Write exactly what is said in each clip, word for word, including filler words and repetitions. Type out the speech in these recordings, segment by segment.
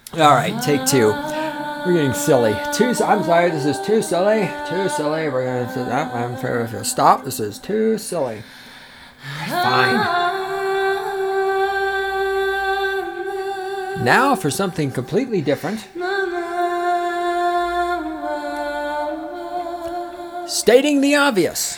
All right, take two. We're getting silly. Too. I'm sorry. This is too silly. Too silly. We're gonna. I'm fair to stop. This is too silly. Fine. Now for something completely different. Stating the obvious.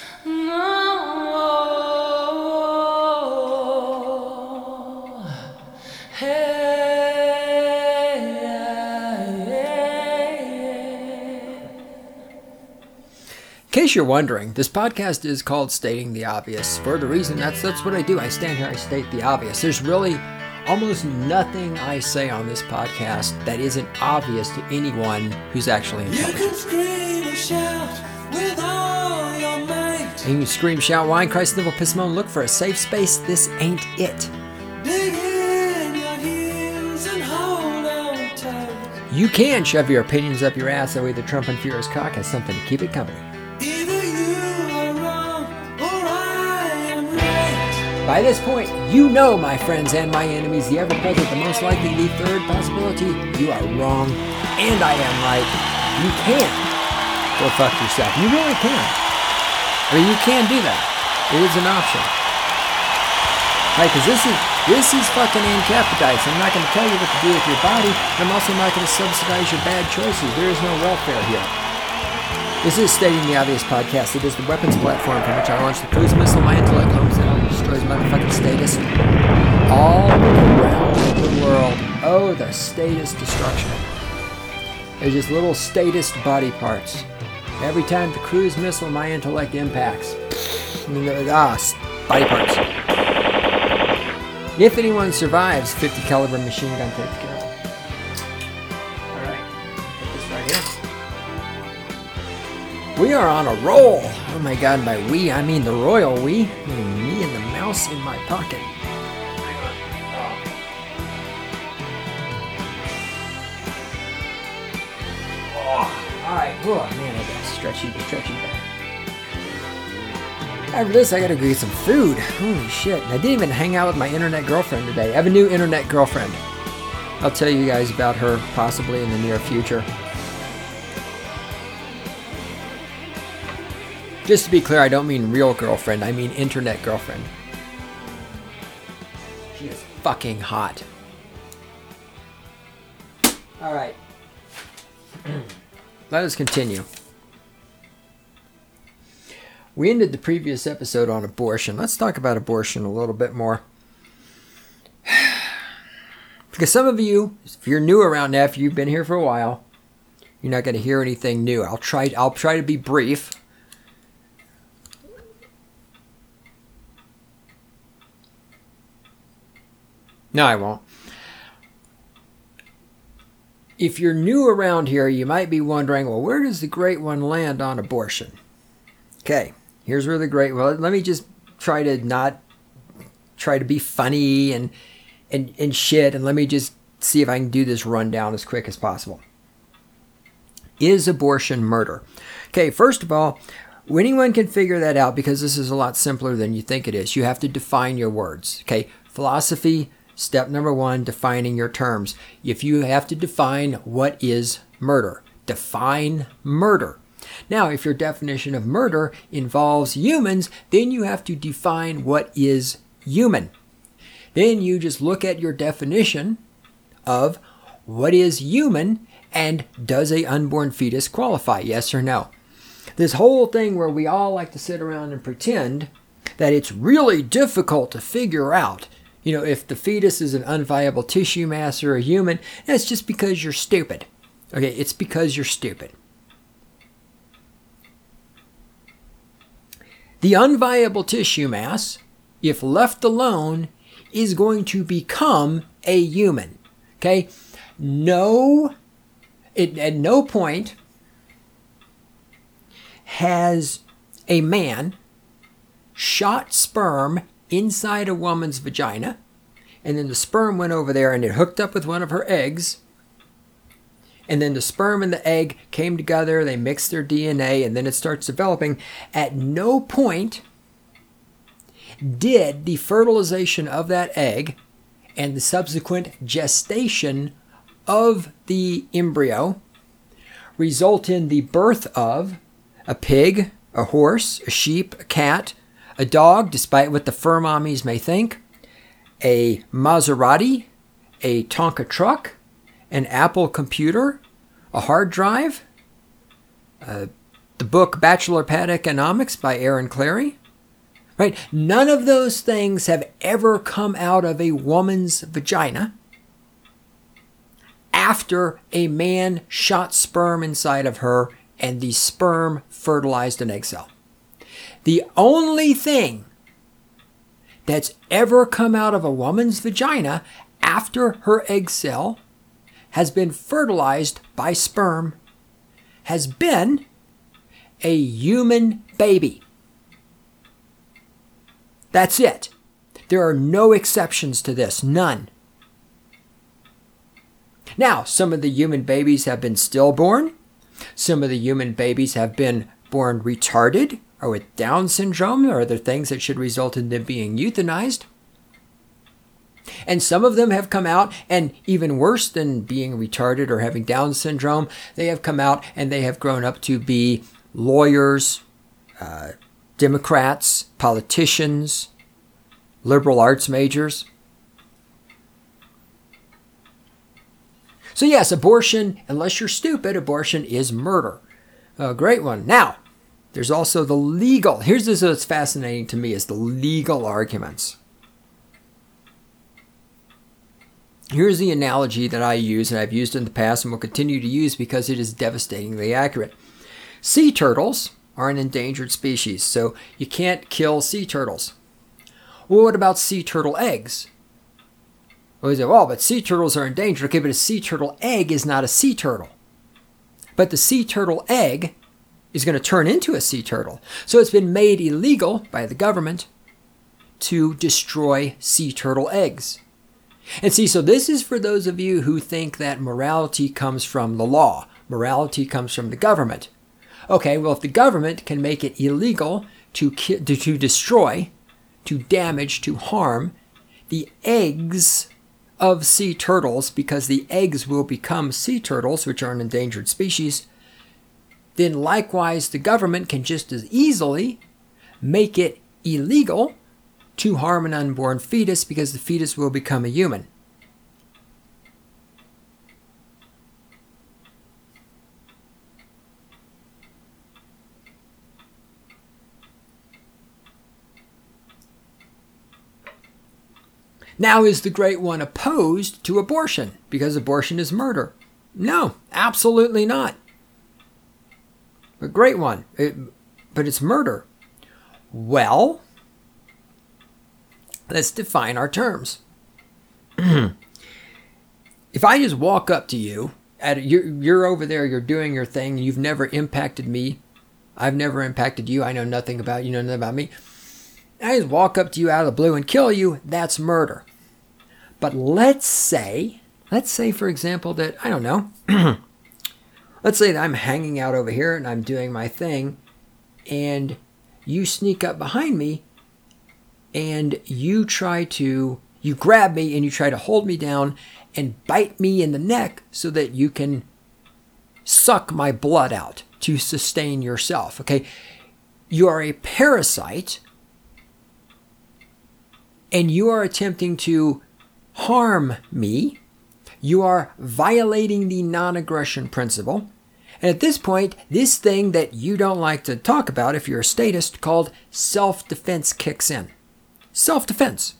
In case you're wondering, this podcast is called Stating the Obvious for the reason that's that's what I do. I stand here, I state the obvious. There's really almost nothing I say on this podcast that isn't obvious to anyone who's actually intelligent. You can scream and shout with all your might. And you can scream, shout, whine, cry, snivel, piss, moan, look for a safe space. This ain't it. Dig in your heels and hold on tight. You can shove your opinions up your ass, that way the Trump and Furious cock has something to keep it company. By this point, you know, my friends and my enemies, the ever present, the most likely, the third possibility, you are wrong, and I am right. You can go fuck yourself. You really can. I mean, you can do that. It is an option. Right, because this is, this is fucking anti-capitalist. I'm not going to tell you what to do with your body. I'm also not going to subsidize your bad choices. There is no welfare here. This is Stating the Obvious podcast. It is the weapons platform from which I launched the cruise missile. My intellect homes in and destroys motherfucking status all around the world. Oh, the status destruction. They're just little statist body parts. Every time the cruise missile, my intellect impacts. Ah, body parts. If anyone survives, fifty caliber machine gun takes care of it. All right, put this right here. We are on a roll. Oh my god, and by we, I mean the royal we. I mean me and the mouse in my pocket. Oh, alright. Oh man, I got stretchy, stretchy back. After this, I gotta go get some food. Holy shit. And I didn't even hang out with my internet girlfriend today. I have a new internet girlfriend. I'll tell you guys about her possibly in the near future. Just to be clear, I don't mean real girlfriend, I mean internet girlfriend. She is fucking hot. Alright. Let us continue. We ended the previous episode on abortion. Let's talk about abortion a little bit more. Because some of you, if you're new around now, if you've been here for a while, you're not going to hear anything new. I'll try, I'll try to be brief. No, I won't. If you're new around here, you might be wondering, well, where does the Great One land on abortion? Okay, here's where the Great... Well, let me just try to not... Try to be funny and, and, and shit, and let me just see if I can do this rundown as quick as possible. Is abortion murder? Okay, first of all, anyone can figure that out because this is a lot simpler than you think it is. You have to define your words. Okay, philosophy... Step number one, defining your terms. If you have to define what is murder, define murder. Now, if your definition of murder involves humans, then you have to define what is human. Then you just look at your definition of what is human and does a unborn fetus qualify, yes or no? This whole thing where we all like to sit around and pretend that it's really difficult to figure out, you know, if the fetus is an unviable tissue mass or a human, that's just because you're stupid. Okay, it's because you're stupid. The unviable tissue mass, if left alone, is going to become a human. Okay? No, it, at no point has a man shot sperm inside a woman's vagina, and then the sperm went over there and it hooked up with one of her eggs, and then the sperm and the egg came together, they mixed their D N A, and then it starts developing. At no point did the fertilization of that egg and the subsequent gestation of the embryo result in the birth of a pig, a horse, a sheep, a cat, a dog, despite what the fur mommies may think, a Maserati, a Tonka truck, an Apple computer, a hard drive, uh, the book Bachelor Pad Economics by Aaron Clarey, right? None of those things have ever come out of a woman's vagina after a man shot sperm inside of her and the sperm fertilized an egg cell. The only thing that's ever come out of a woman's vagina after her egg cell has been fertilized by sperm has been a human baby. That's it. There are no exceptions to this, none. Now, some of the human babies have been stillborn. Some of the human babies have been born retarded or with Down syndrome or other things that should result in them being euthanized. And some of them have come out, and even worse than being retarded or having Down syndrome, they have come out and they have grown up to be lawyers, uh, Democrats, politicians, liberal arts majors. So yes, abortion, unless you're stupid, abortion is murder. A great one. Now, there's also the legal. Here's this what's fascinating to me is the legal arguments. Here's the analogy that I use and I've used in the past and will continue to use because it is devastatingly accurate. Sea turtles are an endangered species, so you can't kill sea turtles. Well, what about sea turtle eggs? Well, you say, well, but sea turtles are endangered. Okay, but a sea turtle egg is not a sea turtle. But the sea turtle egg is going to turn into a sea turtle. So it's been made illegal by the government to destroy sea turtle eggs. And see, so this is for those of you who think that morality comes from the law. Morality comes from the government. Okay, well, if the government can make it illegal to, ki- to, to destroy, to damage, to harm the eggs of sea turtles, because the eggs will become sea turtles, which are an endangered species, then likewise the government can just as easily make it illegal to harm an unborn fetus because the fetus will become a human. Now, is the great one opposed to abortion because abortion is murder? No, absolutely not. A great one, it, but it's murder. Well, let's define our terms. If I just walk up to you, at, you're, you're over there, you're doing your thing, you've never impacted me, I've never impacted you, I know nothing about you, know nothing about me. I just walk up to you out of the blue and kill you, that's murder. But let's say, let's say, for example, that, I don't know, let's say that I'm hanging out over here and I'm doing my thing, and you sneak up behind me and you try to, you grab me and you try to hold me down and bite me in the neck so that you can suck my blood out to sustain yourself, okay? You are a parasite and you are attempting to harm me. You are violating the non-aggression principle. And at this point, this thing that you don't like to talk about if you're a statist called self-defense kicks in. Self-defense.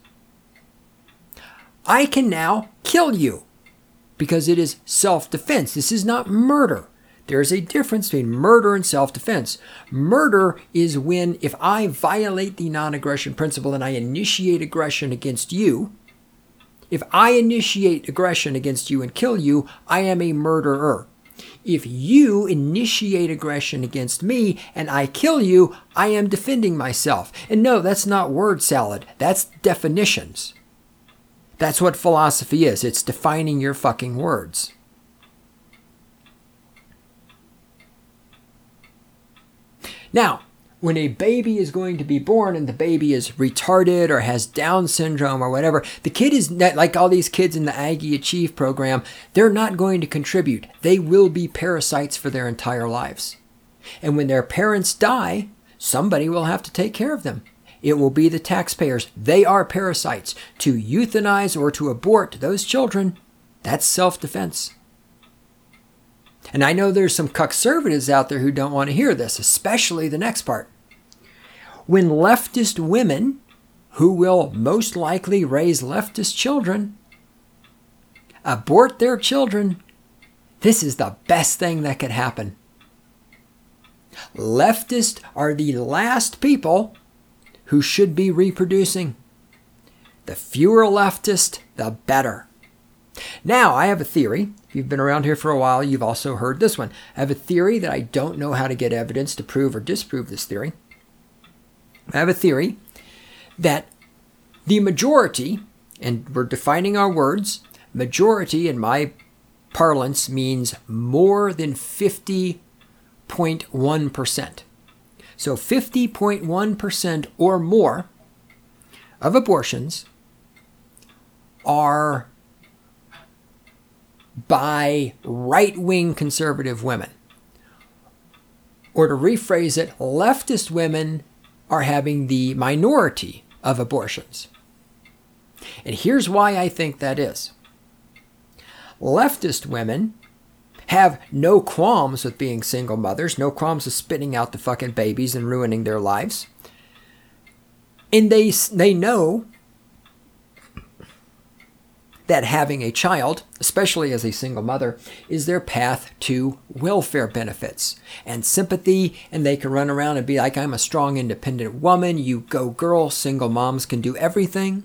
I can now kill you because it is self-defense. This is not murder. There is a difference between murder and self-defense. Murder is when if I violate the non-aggression principle and I initiate aggression against you, if I initiate aggression against you and kill you, I am a murderer. If you initiate aggression against me and I kill you, I am defending myself. And no, that's not word salad. That's definitions. That's what philosophy is. It's defining your fucking words. Now, when a baby is going to be born and the baby is retarded or has Down syndrome or whatever, the kid is not, like all these kids in the Aggie Achieve program, they're not going to contribute. They will be parasites for their entire lives. And when their parents die, somebody will have to take care of them. It will be the taxpayers. They are parasites. To euthanize or to abort those children, that's self-defense. And I know there's some conservatives out there who don't want to hear this, especially the next part. When leftist women, who will most likely raise leftist children, abort their children, this is the best thing that could happen. Leftists are the last people who should be reproducing. The fewer leftists, the better. Now, I have a theory. If you've been around here for a while, you've also heard this one. I have a theory that I don't know how to get evidence to prove or disprove this theory. I have a theory that the majority, and we're defining our words, majority in my parlance means more than fifty point one percent. So fifty point one percent or more of abortions are by right-wing conservative women. Or to rephrase it, leftist women are having the minority of abortions. And here's why I think that is. Leftist women have no qualms with being single mothers, no qualms with spitting out the fucking babies and ruining their lives. And they, they know that having a child, especially as a single mother, is their path to welfare benefits and sympathy, and they can run around and be like, I'm a strong, independent woman, you go girl, single moms can do everything.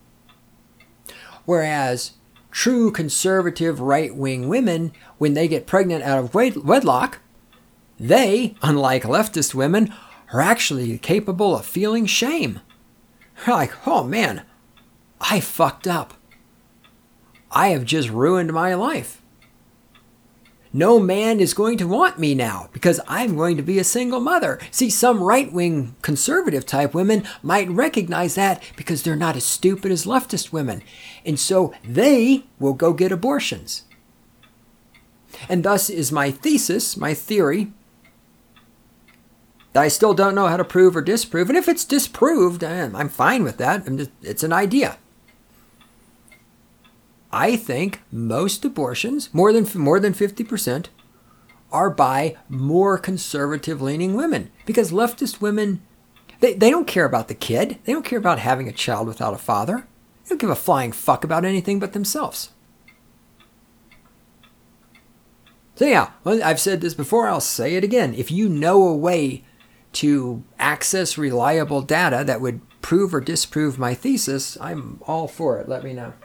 Whereas true conservative right-wing women, when they get pregnant out of wedlock, they, unlike leftist women, are actually capable of feeling shame. They're like, oh man, I fucked up. I have just ruined my life. No man is going to want me now because I'm going to be a single mother. See, some right-wing conservative type women might recognize that because they're not as stupid as leftist women. And so they will go get abortions. And thus is my thesis, my theory, that I still don't know how to prove or disprove. And if it's disproved, I'm fine with that. I'm just, it's an idea. I think most abortions, more than more than fifty percent, are by more conservative-leaning women. Because leftist women, they, they don't care about the kid. They don't care about having a child without a father. They don't give a flying fuck about anything but themselves. So yeah, well, I've said this before, I'll say it again. If you know a way to access reliable data that would prove or disprove my thesis, I'm all for it. Let me know.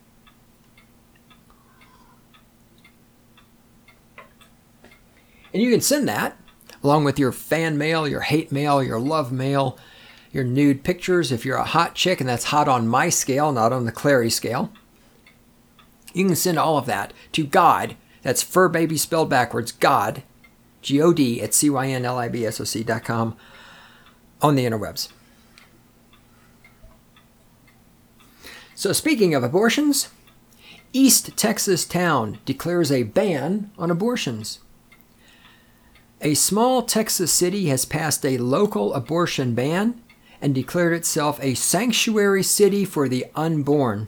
And you can send that, along with your fan mail, your hate mail, your love mail, your nude pictures, if you're a hot chick, and that's hot on my scale, not on the Clary scale. You can send all of that to God, that's fur baby spelled backwards, God, G O D, at C Y N L I B S O C dot com on the interwebs. So speaking of abortions, East Texas town declares a ban on abortions. A small Texas city has passed a local abortion ban and declared itself a sanctuary city for the unborn.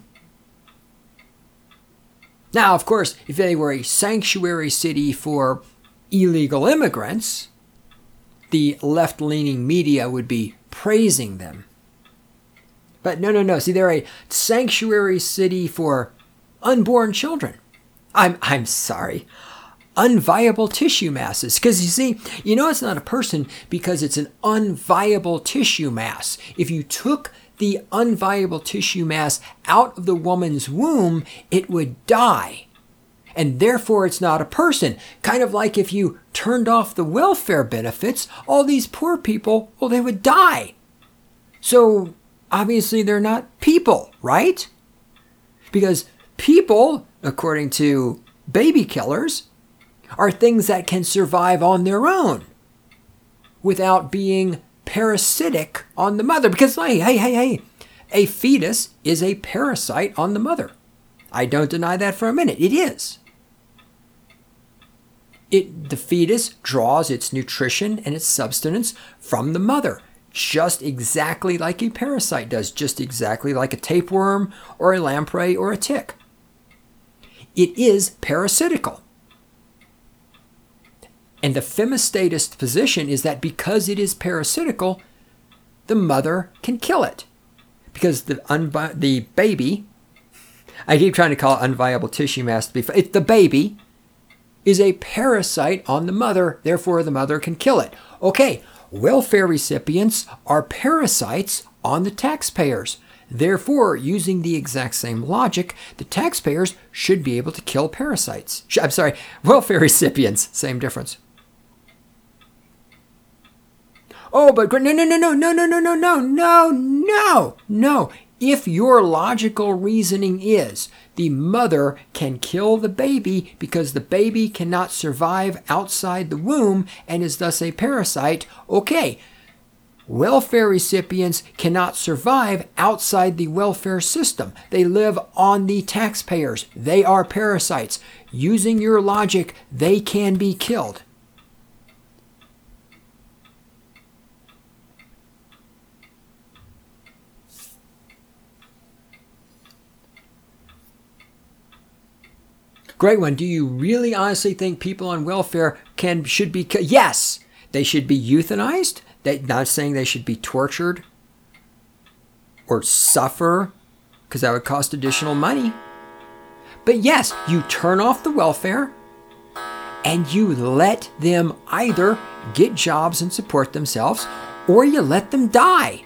Now, of course, if they were a sanctuary city for illegal immigrants, the left-leaning media would be praising them. But no, no, no. See, they're a sanctuary city for unborn children. I'm, I'm sorry. Unviable tissue masses. Because you see, you know it's not a person because it's an unviable tissue mass. If you took the unviable tissue mass out of the woman's womb, it would die. And therefore it's not a person. Kind of like if you turned off the welfare benefits, all these poor people, well, they would die. So obviously they're not people, right? Because people, according to baby killers, are things that can survive on their own without being parasitic on the mother. Because, hey, hey, hey, hey, a fetus is a parasite on the mother. I don't deny that for a minute. It is. It, the fetus draws its nutrition and its sustenance from the mother, just exactly like a parasite does, just exactly like a tapeworm or a lamprey or a tick. It is parasitical. And the femistatist position is that because it is parasitical, the mother can kill it. Because the unvi- the baby, I keep trying to call it unviable tissue mass to be, it, the baby is a parasite on the mother, therefore the mother can kill it. Okay, welfare recipients are parasites on the taxpayers. Therefore, using the exact same logic, the taxpayers should be able to kill parasites. I'm sorry, welfare recipients, same difference. Oh, but no, no, no, no, no, no, no, no, no, no, no, no. If your logical reasoning is the mother can kill the baby because the baby cannot survive outside the womb and is thus a parasite, okay, welfare recipients cannot survive outside the welfare system. They live on the taxpayers. They are parasites. Using your logic, they can be killed. Great one. Do you really honestly think people on welfare can should be killed? Yes, they should be euthanized. They, not saying they should be tortured or suffer, because that would cost additional money. But yes, you turn off the welfare and you let them either get jobs and support themselves, or you let them die.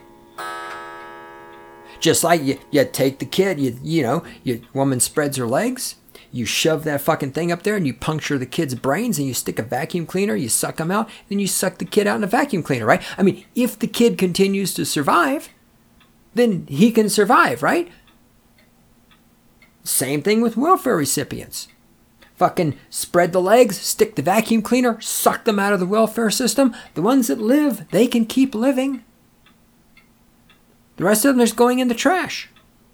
Just like you, you take the kid, you you know, your woman spreads her legs. You shove that fucking thing up there and you puncture the kid's brains and you stick a vacuum cleaner, you suck them out, then you suck the kid out in a vacuum cleaner, right? I mean, if the kid continues to survive, then he can survive, right? Same thing with welfare recipients. Fucking spread the legs, stick the vacuum cleaner, suck them out of the welfare system. The ones that live, they can keep living. The rest of them are just going in the trash.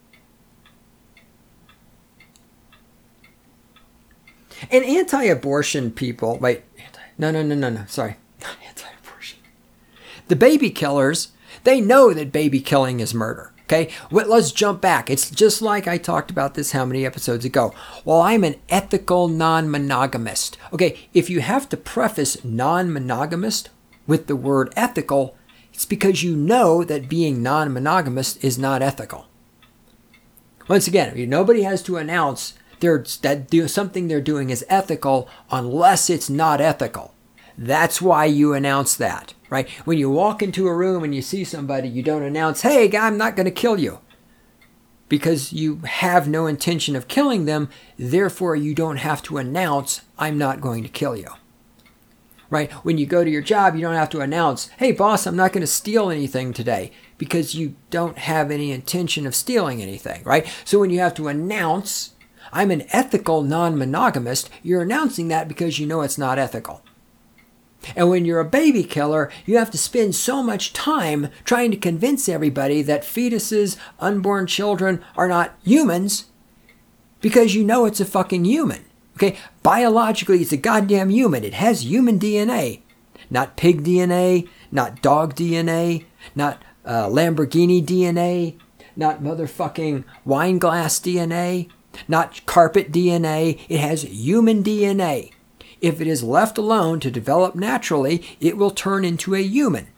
And anti-abortion people, wait, anti, no, no, no, no, no, sorry, not anti-abortion. The baby killers, they know that baby killing is murder, okay? Well, let's jump back. It's just like I talked about this how many episodes ago. Well, I'm an ethical non-monogamist. Okay, if you have to preface non-monogamist with the word ethical, it's because you know that being non-monogamist is not ethical. Once again, nobody has to announce They're, that do, something they're doing is ethical unless it's not ethical. That's why you announce that, right? When you walk into a room and you see somebody, you don't announce, hey, I'm not going to kill you. Because you have no intention of killing them, therefore you don't have to announce, I'm not going to kill you. Right? When you go to your job, you don't have to announce, hey, boss, I'm not going to steal anything today, because you don't have any intention of stealing anything, right? So when you have to announce, I'm an ethical non-monogamist, you're announcing that because you know it's not ethical. And when you're a baby killer, you have to spend so much time trying to convince everybody that fetuses, unborn children are not humans because you know it's a fucking human. Okay, biologically, it's a goddamn human. It has human D N A. Not pig D N A, not dog D N A, not uh, Lamborghini D N A, not motherfucking wine glass D N A. Not carpet D N A, it has human D N A. If it is left alone to develop naturally, it will turn into a human.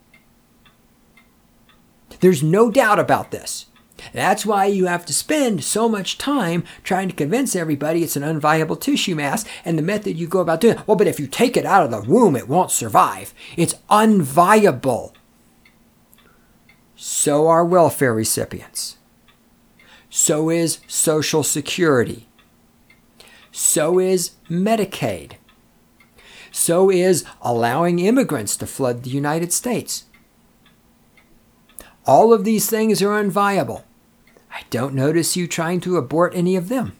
There's no doubt about this. That's why you have to spend so much time trying to convince everybody it's an unviable tissue mass, and the method you go about doing it, well, but if you take it out of the womb, it won't survive. It's unviable. So are welfare recipients. So is Social Security. So is Medicaid. So is allowing immigrants to flood the United States. All of these things are unviable. I don't notice you trying to abort any of them.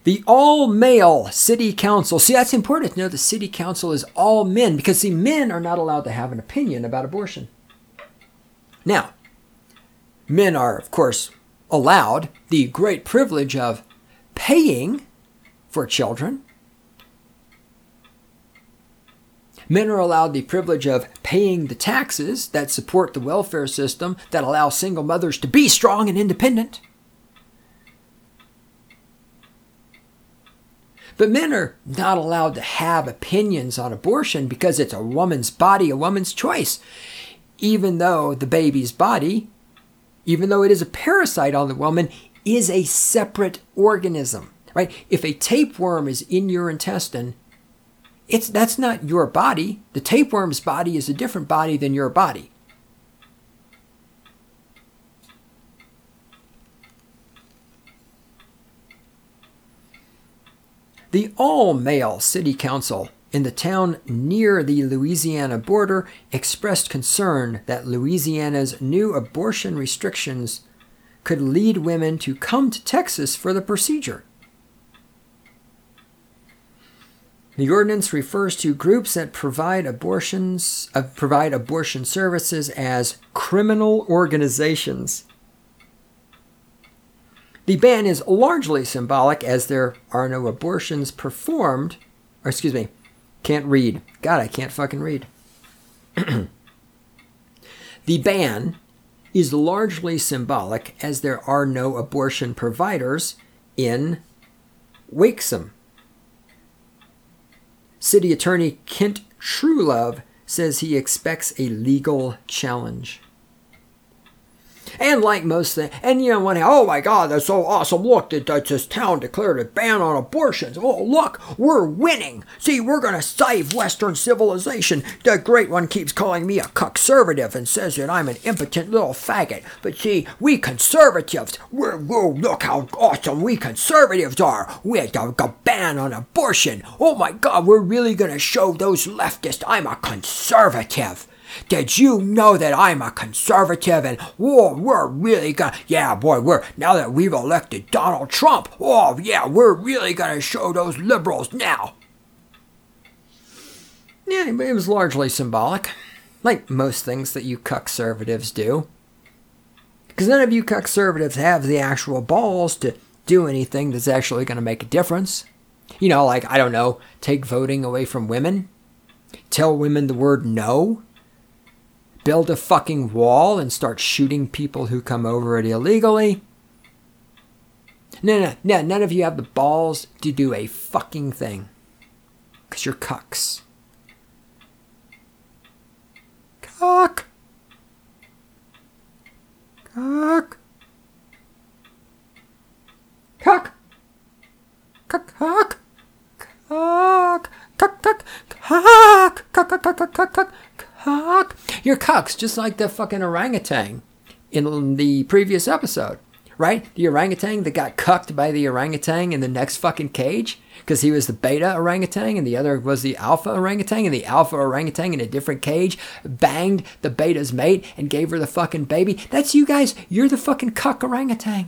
The all-male city council. See, that's important to know the city council is all men because, see, men are not allowed to have an opinion about abortion. Now, men are, of course, allowed the great privilege of paying for children. Men are allowed the privilege of paying the taxes that support the welfare system that allow single mothers to be strong and independent. But men are not allowed to have opinions on abortion because it's a woman's body, a woman's choice. Even though the baby's body, even though it is a parasite on the woman, is a separate organism, right? If a tapeworm is in your intestine, it's that's not your body. The tapeworm's body is a different body than your body. The all-male city council in the town near the Louisiana border expressed concern that Louisiana's new abortion restrictions could lead women to come to Texas for the procedure. The ordinance refers to groups that provide abortions, uh, provide abortion services as criminal organizations. The ban is largely symbolic as there are no abortions performed, or excuse me, can't read. God, I can't fucking read. The ban is largely symbolic as there are no abortion providers in Wakesum. City Attorney Kent Truelove says he expects a legal challenge. And like most things, and you know, when, oh my God, that's so awesome. Look, that this town declared a ban on abortions. Oh, look, we're winning. See, we're going to save Western civilization. The great one keeps calling me a conservative and says that I'm an impotent little faggot. But see, we conservatives, we're, whoa, look how awesome we conservatives are. We had a, a ban on abortion. Oh my God, we're really going to show those leftists I'm a conservative. Did you know that I'm a conservative and whoa, we're really gonna, yeah, boy, we're, now that we've elected Donald Trump, oh, yeah, we're really gonna show those liberals now. Yeah, it was largely symbolic, like most things that you conservatives do. Because none of you conservatives have the actual balls to do anything that's actually gonna make a difference. You know, like, I don't know, take voting away from women, tell women the word no, build a fucking wall and start shooting people who come over it illegally. No, no, no, none of you have the balls to do a fucking thing. Because you're cucks. Cuck. Cuck. Cuck. Cuck, cuck. Cuck. Cuck, cuck. Cuck. Cuck, cuck, cuck, cuck, cuck. Cuck. You're cucks, just like the fucking orangutan in the previous episode, right? The orangutan that got cucked by the orangutan in the next fucking cage because he was the beta orangutan and the other was the alpha orangutan, and the alpha orangutan in a different cage banged the beta's mate and gave her the fucking baby. That's you guys. You're the fucking cuck orangutan.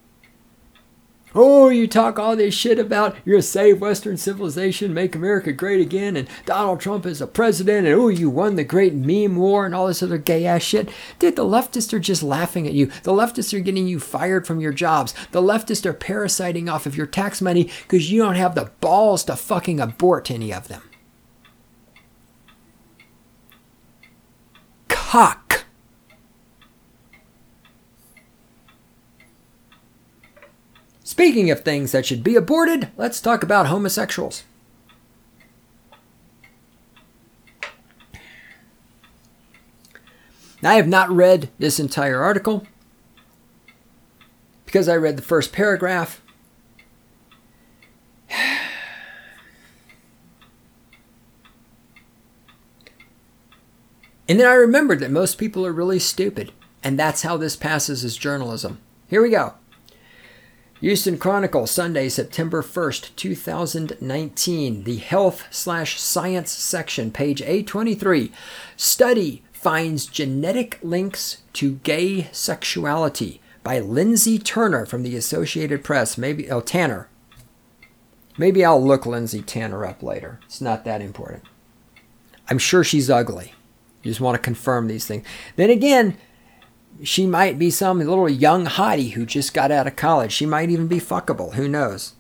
Oh, you talk all this shit about you're gonna save Western civilization, make America great again, and Donald Trump is a president, and oh, you won the great meme war and all this other gay ass shit. Dude, the leftists are just laughing at you. The leftists are getting you fired from your jobs. The leftists are parasiting off of your tax money because you don't have the balls to fucking abort any of them. Cock. Speaking of things that should be aborted, let's talk about homosexuals. Now, I have not read this entire article because I read the first paragraph. And then I remembered that most people are really stupid, and that's how this passes as journalism. Here we go. Houston Chronicle, Sunday, September first, two thousand nineteen. The Health slash Science section, page A twenty-three. Study finds genetic links to gay sexuality by Lindsay Turner from the Associated Press. Maybe, oh, Tanner. Maybe I'll look Lindsay Tanner up later. It's not that important. I'm sure she's ugly. You just want to confirm these things. Then again, she might be some little young hottie who just got out of college. She might even be fuckable. Who knows?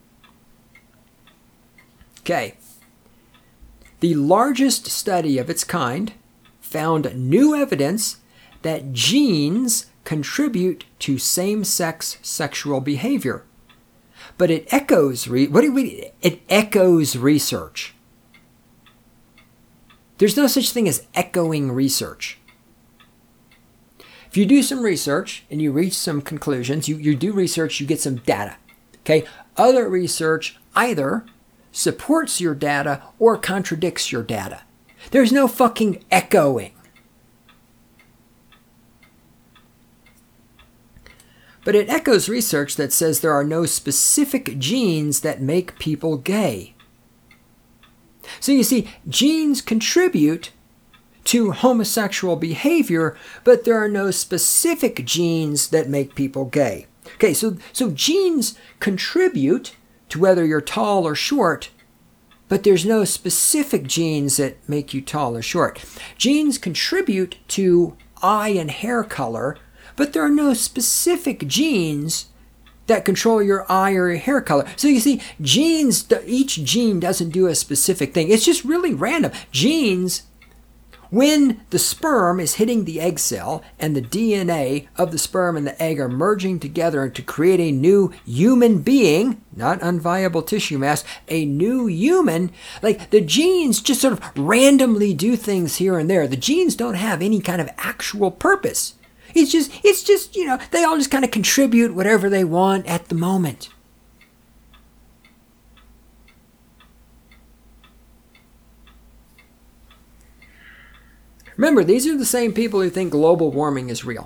Okay. The largest study of its kind found new evidence that genes contribute to same-sex sexual behavior. But it echoes re- what do we it echoes research. There's no such thing as echoing research. If you do some research and you reach some conclusions, you, you do research, you get some data. Okay? Other research either supports your data or contradicts your data. There's no fucking echoing. But it echoes research that says there are no specific genes that make people gay. So you see, genes contribute to homosexual behavior, but there are no specific genes that make people gay. Okay, so, so genes contribute to whether you're tall or short, but there's no specific genes that make you tall or short. Genes contribute to eye and hair color, but there are no specific genes that control your eye or your hair color. So you see, genes, each gene doesn't do a specific thing. It's just really random. Genes, when the sperm is hitting the egg cell and the D N A of the sperm and the egg are merging together to create a new human being, not unviable tissue mass, a new human, like the genes just sort of randomly do things here and there. The genes don't have any kind of actual purpose. It's just, it's just, you know, they all just kind of contribute whatever they want at the moment. Remember, these are the same people who think global warming is real.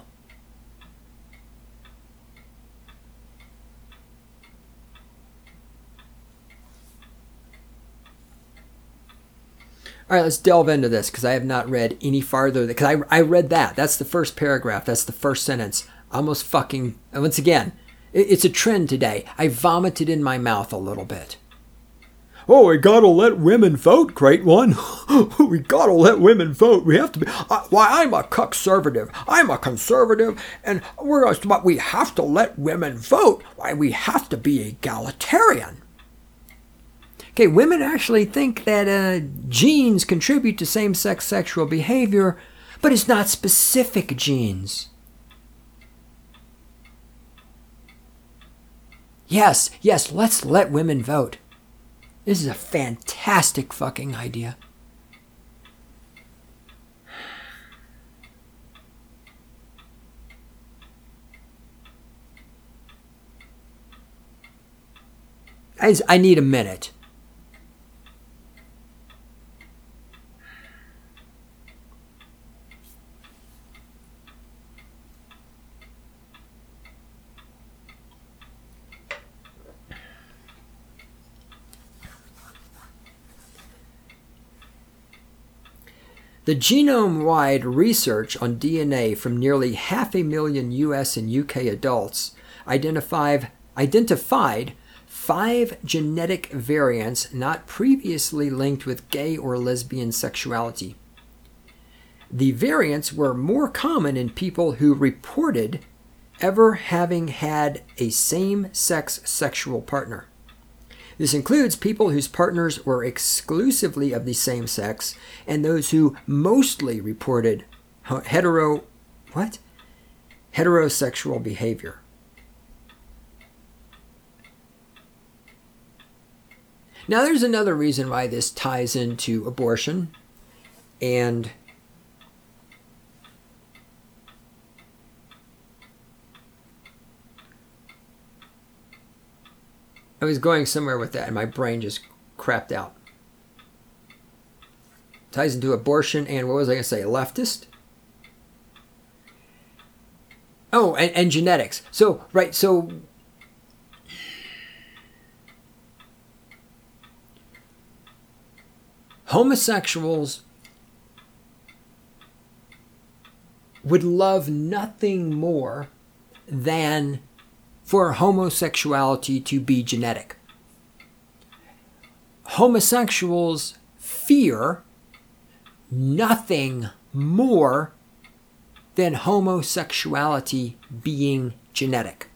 All right, let's delve into this because I have not read any farther. Because I, I read that. That's the first paragraph. That's the first sentence. Almost fucking... And once again, it, it's a trend today. I vomited in my mouth a little bit. Oh, we gotta let women vote, great one. We gotta let women vote. We have to be... Uh, why, I'm a conservative. I'm a conservative. And we're... But we have to let women vote. Why, we have to be egalitarian. Okay, women actually think that uh, genes contribute to same-sex sexual behavior, but it's not specific genes. Yes, yes, let's let women vote. This is a fantastic fucking idea. I, I need a minute. The genome-wide research on D N A from nearly half a million U S and U K adults identified, identified five genetic variants not previously linked with gay or lesbian sexuality. The variants were more common in people who reported ever having had a same-sex sexual partner. This includes people whose partners were exclusively of the same sex and those who mostly reported hetero, what? heterosexual behavior. Now there's another reason why this ties into abortion and I was going somewhere with that and my brain just crapped out. Ties into abortion and what was I going to say? Leftist? Oh, and, and genetics. So, right, so homosexuals would love nothing more than for homosexuality to be genetic. homosexuals fear nothing more than homosexuality being genetic.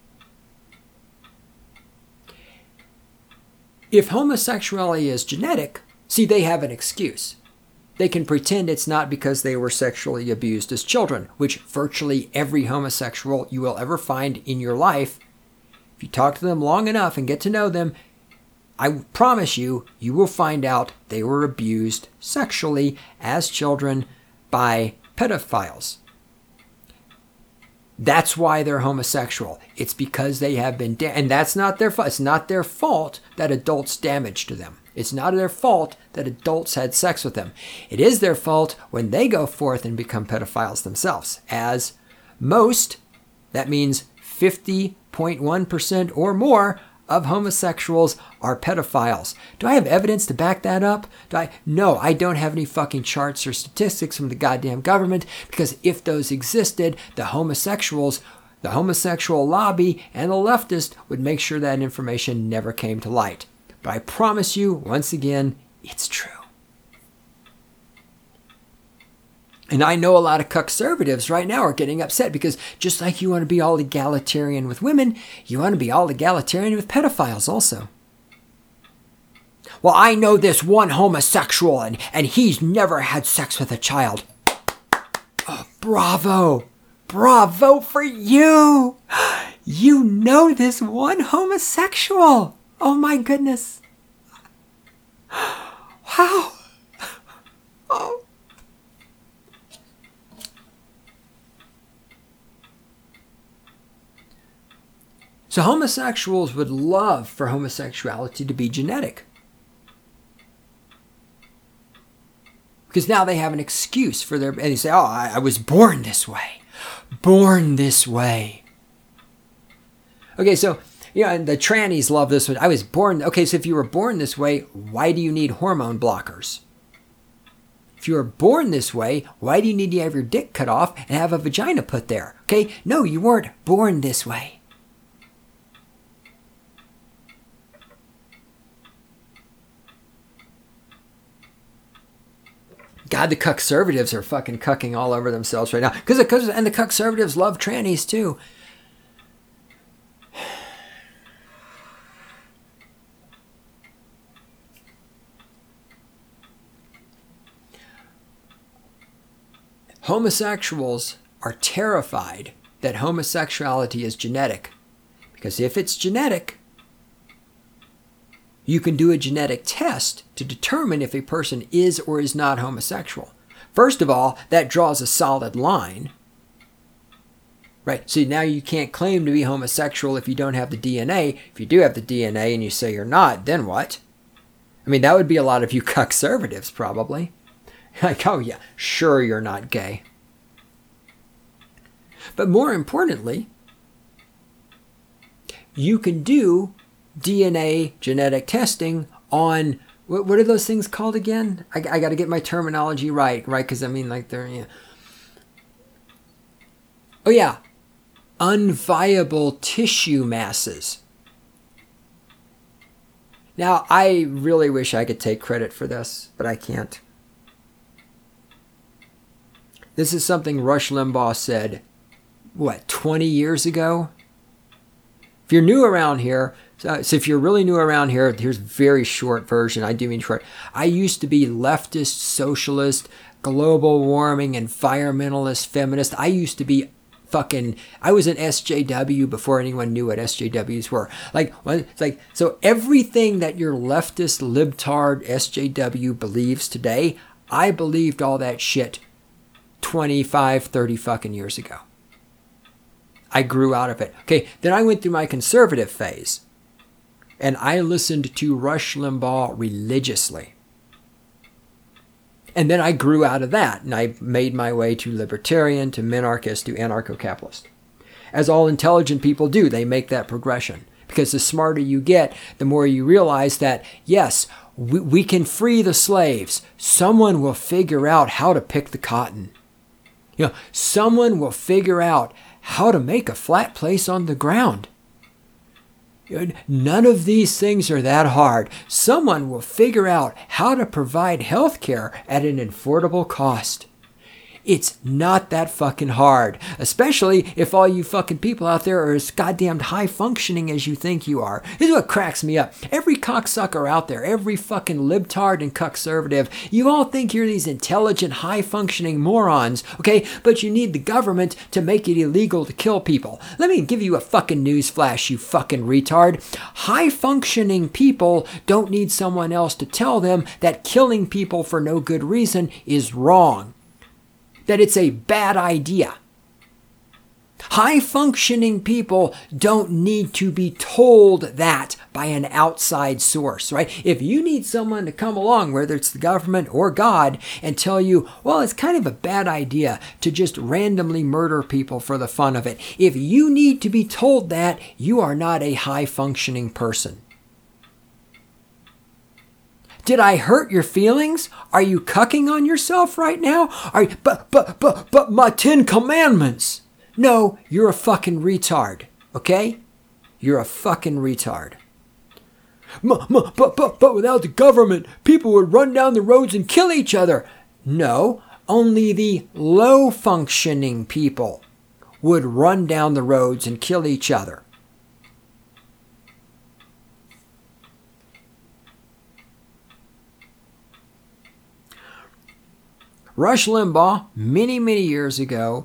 If homosexuality is genetic, see, they have an excuse. They can pretend it's not because they were sexually abused as children, which virtually every homosexual you will ever find in your life, if you talk to them long enough and get to know them, I promise you, you will find out they were abused sexually as children by pedophiles. That's why they're homosexual. It's because they have been, da- and that's not their fault. It's not their fault that adults damaged to them. It's not their fault that adults had sex with them. It is their fault when they go forth and become pedophiles themselves. As most, that means fifty point one percent or more of homosexuals are pedophiles. Do I have evidence to back that up? Do I? No, I don't have any fucking charts or statistics from the goddamn government, because if those existed, the homosexuals, the homosexual lobby, and the leftists would make sure that information never came to light. But I promise you, once again, it's true. And I know a lot of conservatives right now are getting upset because just like you want to be all egalitarian with women, you want to be all egalitarian with pedophiles also. Well, I know this one homosexual and, and he's never had sex with a child. Oh, bravo. Bravo for you. You know this one homosexual. Oh my goodness. Wow. Oh. So homosexuals would love for homosexuality to be genetic. Because now they have an excuse for their, and they say, oh, I, I was born this way. Born this way. Okay, so, you know, and the trannies love this one. I was born, okay, so if you were born this way, why do you need hormone blockers? If you were born this way, why do you need to have your dick cut off and have a vagina put there? Okay, no, you weren't born this way. God, the conservatives are fucking cucking all over themselves right now. Because and the conservatives love trannies too. Homosexuals are terrified that homosexuality is genetic. Because if it's genetic, you can do a genetic test to determine if a person is or is not homosexual. First of all, that draws a solid line. Right? So now you can't claim to be homosexual if you don't have the D N A. If you do have the D N A and you say you're not, then what? I mean, that would be a lot of you conservatives probably. Like, oh yeah, sure you're not gay. But more importantly, you can do D N A genetic testing on, what, what are those things called again? I, I got to get my terminology right, right? Because I mean, like they're, yeah. Oh yeah, unviable tissue masses. Now, I really wish I could take credit for this, but I can't. This is something Rush Limbaugh said, what, twenty years ago? If you're new around here, so, so if you're really new around here, here's a very short version. I do mean short. I used to be leftist, socialist, global warming, environmentalist, feminist. I used to be fucking, I was an S J W before anyone knew what S J Ws were. Like, it's like, so everything that your leftist, libtard S J W believes today, I believed all that shit twenty-five, thirty fucking years ago. I grew out of it. Okay, then I went through my conservative phase. And I listened to Rush Limbaugh religiously. And then I grew out of that. And I made my way to libertarian, to minarchist, to anarcho-capitalist. As all intelligent people do, they make that progression. Because the smarter you get, the more you realize that, yes, we, we can free the slaves. Someone will figure out how to pick the cotton. You know, someone will figure out how to make a flat place on the ground. None of these things are that hard. Someone will figure out how to provide health care at an affordable cost. It's not that fucking hard, especially if all you fucking people out there are as goddamn high functioning as you think you are. This is what cracks me up. Every cocksucker out there, every fucking libtard and conservative, you all think you're these intelligent, high functioning morons, okay? But you need the government to make it illegal to kill people. Let me give you a fucking news flash, you fucking retard. High functioning people don't need someone else to tell them that killing people for no good reason is wrong. That it's a bad idea. High-functioning people don't need to be told that by an outside source, right? If you need someone to come along, whether it's the government or God, and tell you, well, it's kind of a bad idea to just randomly murder people for the fun of it. If you need to be told that, you are not a high-functioning person. Did I hurt your feelings? Are you cucking on yourself right now? Are you, but, but, but, but my Ten Commandments. No, you're a fucking retard, okay? You're a fucking retard. But, but, but, but without the government, people would run down the roads and kill each other. No, only the low-functioning people would run down the roads and kill each other. Rush Limbaugh, many, many years ago,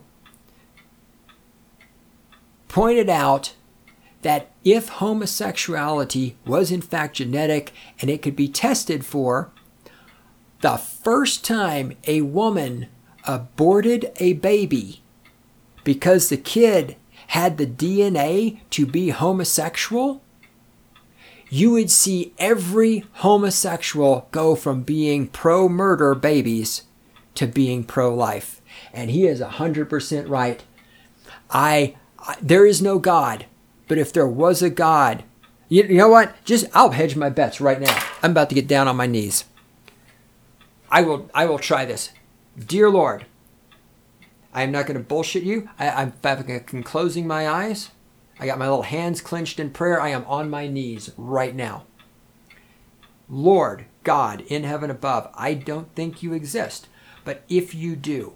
pointed out that if homosexuality was in fact genetic and it could be tested for, the first time a woman aborted a baby because the kid had the D N A to be homosexual, you would see every homosexual go from being pro-murder babies to being pro-life. And he is one hundred percent right. I, I there is no God, but if there was a God, you, you know what? Just I'll hedge my bets right now. I'm about to get down on my knees. I will I will try this. Dear Lord, I am not going to bullshit you. I, I'm, I'm closing my eyes. I got my little hands clenched in prayer. I am on my knees right now. Lord God in heaven above, I don't think you exist. But if you do,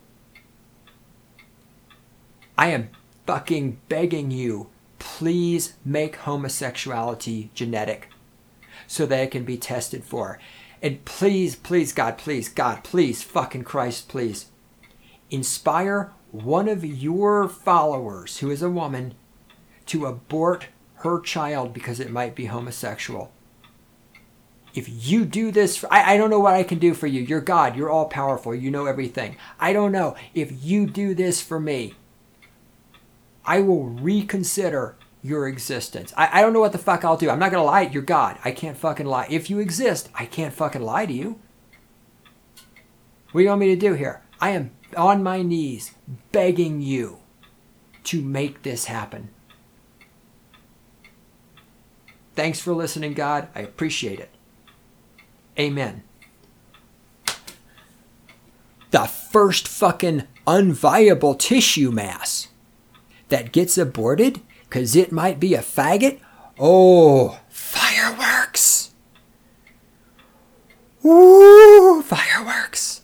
I am fucking begging you, please make homosexuality genetic so that it can be tested for. And please, please, God, please, God, please, fucking Christ, please, inspire one of your followers, who is a woman, to abort her child because it might be homosexual. If you do this, I, I don't know what I can do for you. You're God. You're all powerful. You know everything. I don't know. If you do this for me, I will reconsider your existence. I, I don't know what the fuck I'll do. I'm not going to lie. You're God. I can't fucking lie. If you exist, I can't fucking lie to you. What do you want me to do here? I am on my knees begging you to make this happen. Thanks for listening, God. I appreciate it. Amen. The first fucking unviable tissue mass that gets aborted because it might be a faggot. Oh, fireworks. Woo, fireworks.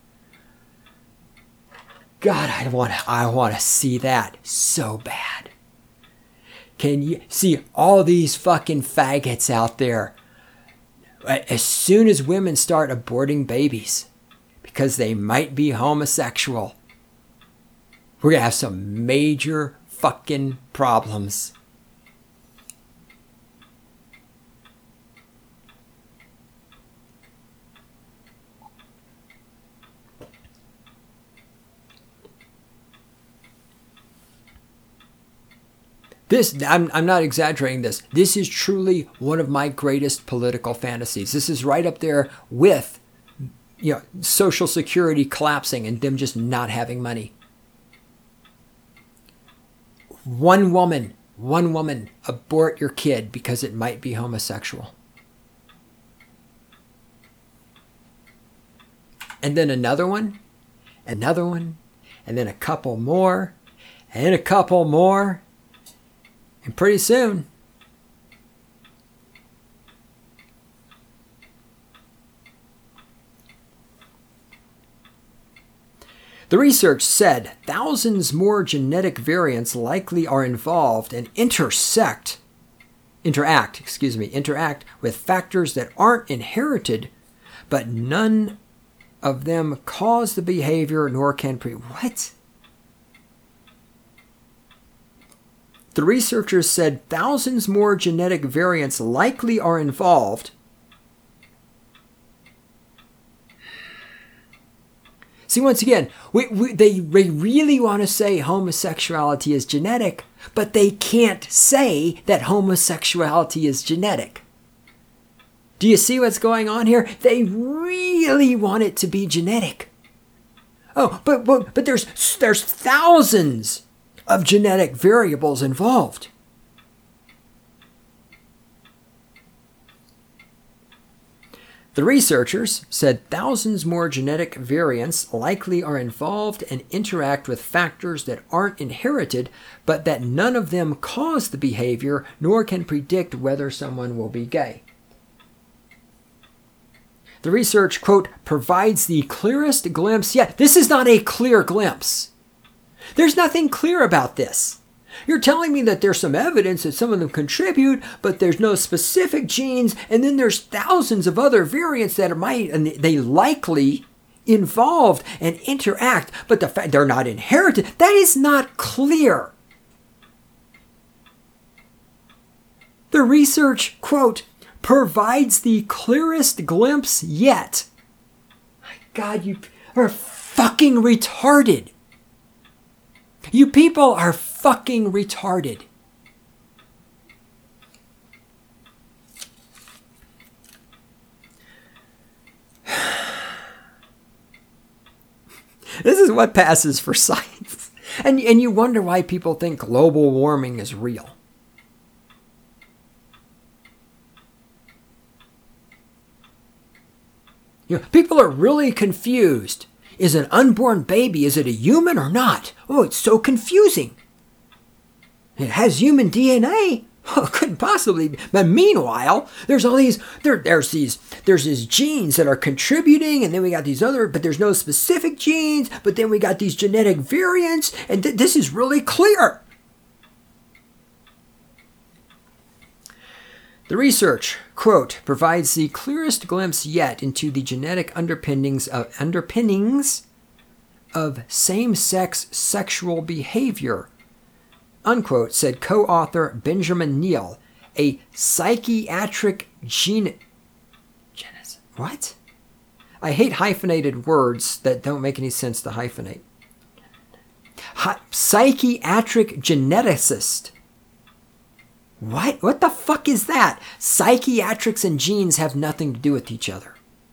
God, I want to I want to see that so bad. Can you see all these fucking faggots out there? As soon as women start aborting babies because they might be homosexual, we're going to have some major fucking problems. This, I'm, I'm not exaggerating this. This is truly one of my greatest political fantasies. This is right up there with, you know, Social Security collapsing and them just not having money. One woman, one woman, abort your kid because it might be homosexual. And then another one, another one, and then a couple more, and a couple more. And pretty soon, The research said thousands more genetic variants likely are involved and intersect, interact, excuse me, interact with factors that aren't inherited, but none of them cause the behavior nor can pre... What? The researchers said thousands more genetic variants likely are involved. See, once again, we, we, they, they really want to say homosexuality is genetic, but they can't say that homosexuality is genetic. Do you see what's going on here? They really want it to be genetic. Oh, but but, but there's there's thousands of genetic variables involved. The researchers said thousands more genetic variants likely are involved and interact with factors that aren't inherited, but that none of them cause the behavior nor can predict whether someone will be gay. The research, quote, provides the clearest glimpse. Yeah, this is not a clear glimpse. There's nothing clear about this. You're telling me that there's some evidence that some of them contribute, but there's no specific genes, and then there's thousands of other variants that might, and they likely involved and interact, but the fact they're not inherited, that is not clear. The research, quote, provides the clearest glimpse yet. My God, you are fucking retarded. You people are fucking retarded. This is what passes for science. And, and you wonder why people think global warming is real. You know, people are really confused. Is an unborn baby, is it a human or not? Oh, it's so confusing. It has human D N A. Oh, it couldn't possibly be. But meanwhile, there's all these, there, there's these, there's these genes that are contributing, and then we got these other, but there's no specific genes, but then we got these genetic variants, and th- this is really clear. The research, quote, provides the clearest glimpse yet into the genetic underpinnings of underpinnings of same-sex sexual behavior, unquote, said co-author Benjamin Neal, a psychiatric gene... Genesis. What? I hate hyphenated words that don't make any sense to hyphenate. Hi- psychiatric geneticist. What? What the fuck is that? Psychiatrics and genes have nothing to do with each other.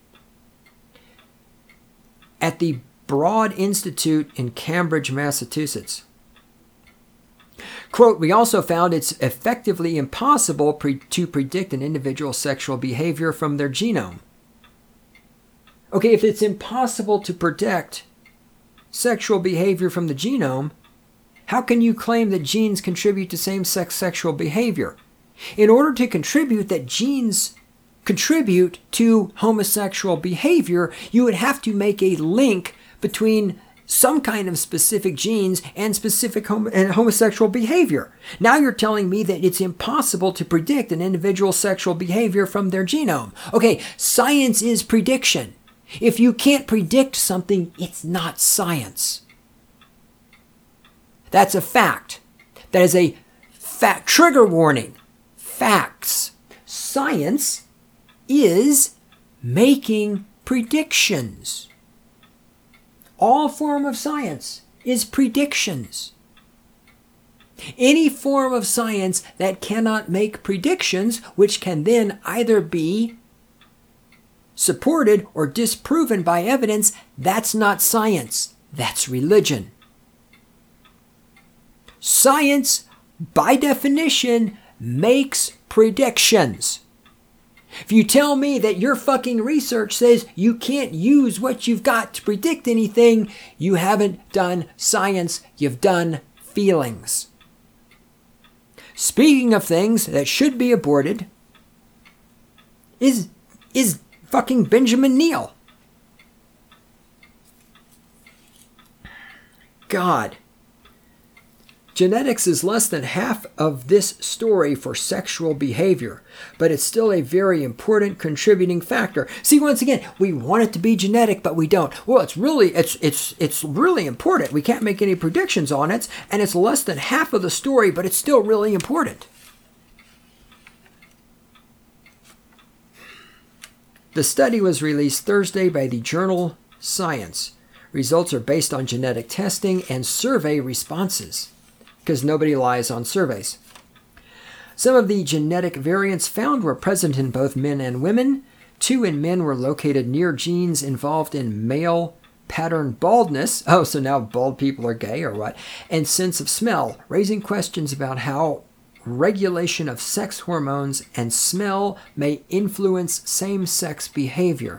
At the Broad Institute in Cambridge, Massachusetts. Quote, we also found it's effectively impossible pre- to predict an individual's sexual behavior from their genome. Okay, if it's impossible to predict sexual behavior from the genome, how can you claim that genes contribute to same-sex sexual behavior? In order to contribute that genes contribute to homosexual behavior, you would have to make a link between some kind of specific genes and specific hom- and homosexual behavior. Now you're telling me that it's impossible to predict an individual's sexual behavior from their genome. Okay, science is prediction. If you can't predict something, it's not science. That's a fact. That is a fact. Trigger warning. Facts. Science is making predictions. All form of science is predictions. Any form of science that cannot make predictions, which can then either be supported or disproven by evidence, that's not science. That's religion. Science, by definition, makes predictions. If you tell me that your fucking research says you can't use what you've got to predict anything, you haven't done science, you've done feelings. Speaking of things that should be aborted, is, is fucking Benjamin Neal. God. Genetics is less than half of this story for sexual behavior, but it's still a very important contributing factor. See, once again, we want it to be genetic, but we don't. Well, it's really it's it's it's really important. We can't make any predictions on it, and it's less than half of the story, but it's still really important. The study was released Thursday by the journal Science. Results are based on genetic testing and survey responses, because nobody lies on surveys. Some of the genetic variants found were present in both men and women. Two in men were located near genes involved in male pattern baldness. Oh, so now bald people are gay or what? And sense of smell, raising questions about how regulation of sex hormones and smell may influence same-sex behavior.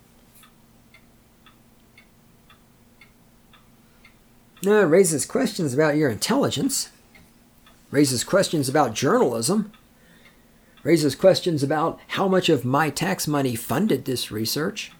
Now, it raises questions about your intelligence, raises questions about journalism, raises questions about how much of my tax money funded this research.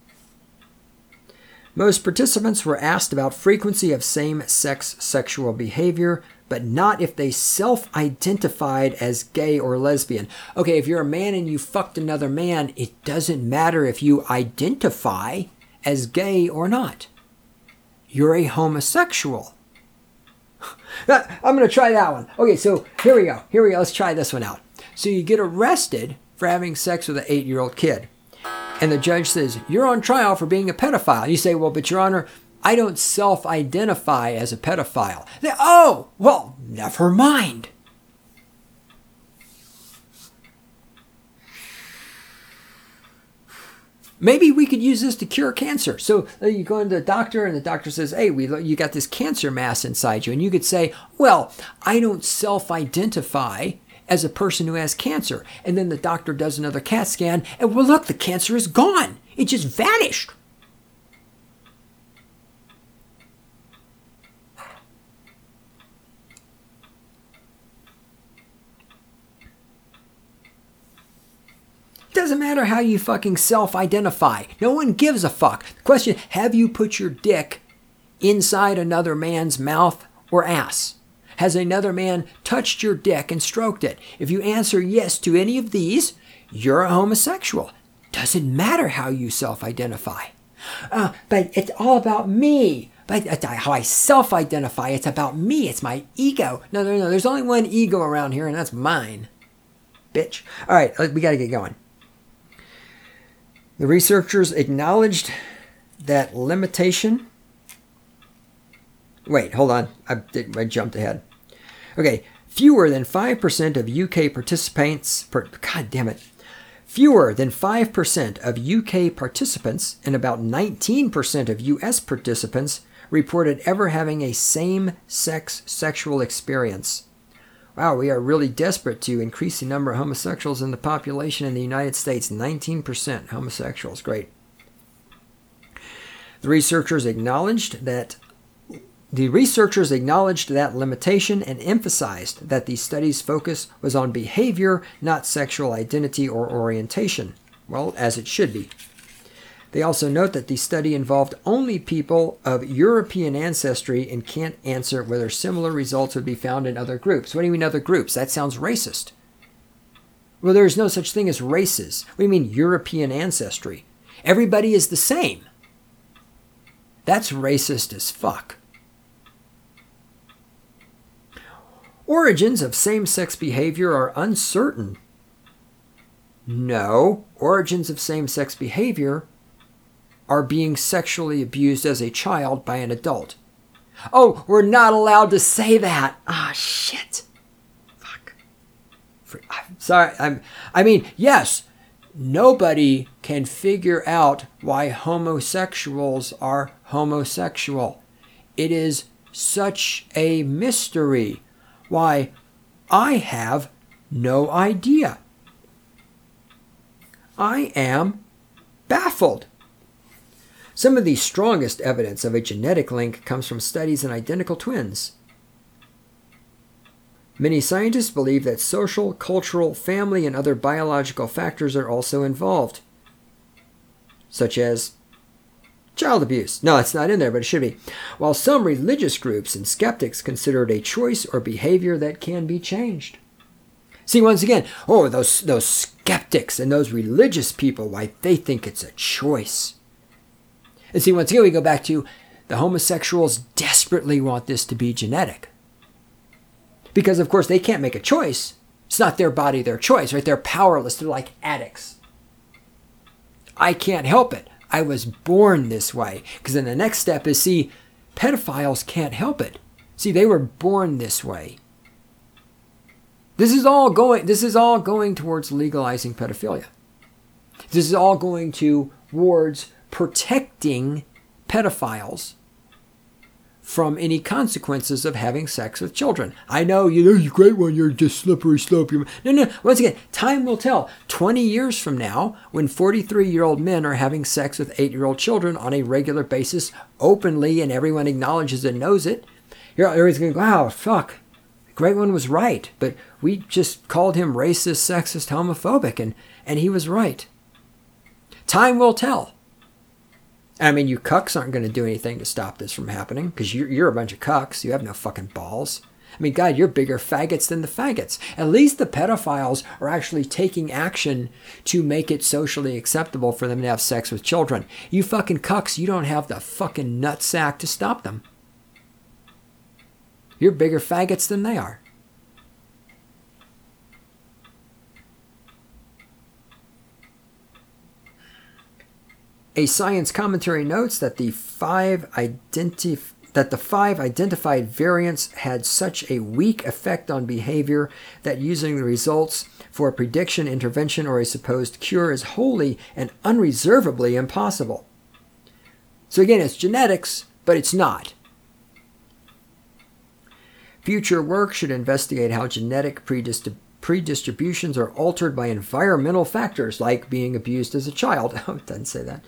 Most participants were asked about frequency of same-sex sexual behavior, but not if they self-identified as gay or lesbian. Okay, if you're a man and you fucked another man, it doesn't matter if you identify as gay or not. You're a homosexual. I'm going to try that one. Okay, so here we go. Here we go. Let's try this one out. So you get arrested for having sex with an eight-year-old kid. And the judge says, you're on trial for being a pedophile. You say, well, but Your Honor, I don't self-identify as a pedophile. They, oh, well, never mind. Maybe we could use this to cure cancer. So uh, you go into the doctor and the doctor says, hey, we, you got this cancer mass inside you. And you could say, well, I don't self-identify as a person who has cancer. And then the doctor does another CAT scan and, well, look, the cancer is gone. It just vanished. Doesn't matter how you fucking self-identify. No one gives a fuck. The question, have you put your dick inside another man's mouth or ass? Has another man touched your dick and stroked it? If you answer yes to any of these, you're a homosexual. Doesn't matter how you self-identify. Uh, but it's all about me. But it's how I self-identify. It's about me. It's my ego. No, no, no. There's only one ego around here, and that's mine. Bitch. All right, we got to get going. The researchers acknowledged that limitation. Wait, hold on. I, did, I jumped ahead. Okay, fewer than five percent of U K participants. Per, God damn it. Fewer than five percent of U K participants and about nineteen percent of U S participants reported ever having a same-sex sexual experience. Wow, we are really desperate to increase the number of homosexuals in the population in the United States. nineteen percent homosexuals. Great. The researchers acknowledged that the researchers acknowledged that limitation and emphasized that the study's focus was on behavior, not sexual identity or orientation. Well, as it should be. They also note that the study involved only people of European ancestry and can't answer whether similar results would be found in other groups. What do you mean other groups? That sounds racist. Well, there's no such thing as races. What do you mean European ancestry? Everybody is the same. That's racist as fuck. Origins of same-sex behavior are uncertain. No, origins of same-sex behavior are being sexually abused as a child by an adult. Oh, we're not allowed to say that. Ah, shit. Fuck. I'm sorry. I'm, I mean, yes, nobody can figure out why homosexuals are homosexual. It is such a mystery. Why, I have no idea. I am baffled. Some of the strongest evidence of a genetic link comes from studies in identical twins. Many scientists believe that social, cultural, family, and other biological factors are also involved, such as Child abuse. No, it's not in there, but it should be. While some religious groups and skeptics consider it a choice or behavior that can be changed. See, once again, oh, those, those skeptics and those religious people, why, they think it's a choice. And see, once again, we go back to the homosexuals desperately want this to be genetic. Because, of course, they can't make a choice. It's not their body, their choice, right? They're powerless. They're like addicts. I can't help it. I was born this way. Because then the next step is, see, pedophiles can't help it. See, they were born this way. This is all going, this is all going towards legalizing pedophilia. This is all going towards protecting pedophiles from any consequences of having sex with children. I know, you know, you're a great one, you're just slippery slope. You're... No, no, once again, time will tell. twenty years from now, when forty-three-year-old men are having sex with eight-year-old children on a regular basis, openly, and everyone acknowledges and knows it, you're always going to go, wow, fuck, the great one was right. But we just called him racist, sexist, homophobic, and, and he was right. Time will tell. I mean, you cucks aren't going to do anything to stop this from happening because you're, you're a bunch of cucks. You have no fucking balls. I mean, God, you're bigger faggots than the faggots. At least the pedophiles are actually taking action to make it socially acceptable for them to have sex with children. You fucking cucks, you don't have the fucking nutsack to stop them. You're bigger faggots than they are. A science commentary notes that the five identif- that the five identified variants had such a weak effect on behavior that using the results for a prediction, intervention, or a supposed cure is wholly and unreservedly impossible. So again, it's genetics, but it's not. Future work should investigate how genetic predisp- predistributions are altered by environmental factors like being abused as a child. Oh, it doesn't say that.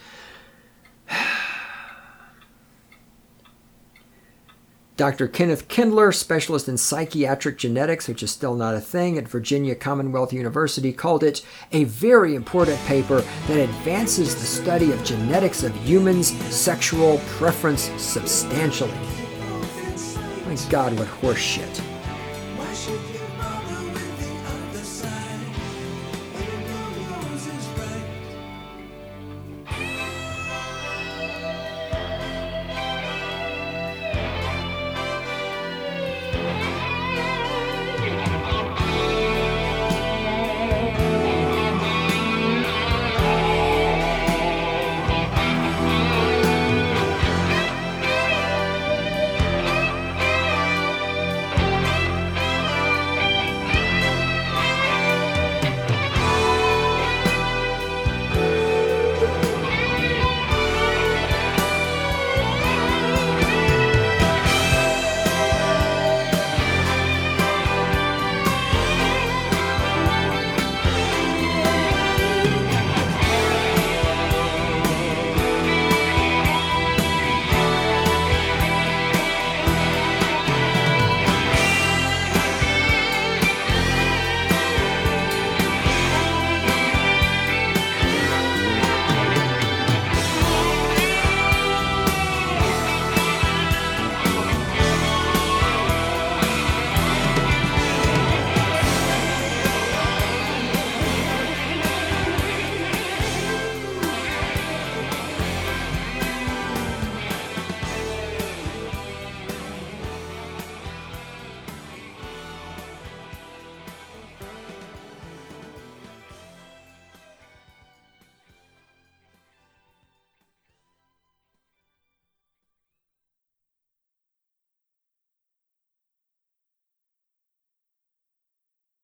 Doctor Kenneth Kindler, specialist in psychiatric genetics, which is still not a thing, at Virginia Commonwealth University, called it a very important paper that advances the study of genetics of humans' sexual preference substantially. My God, what horse shit.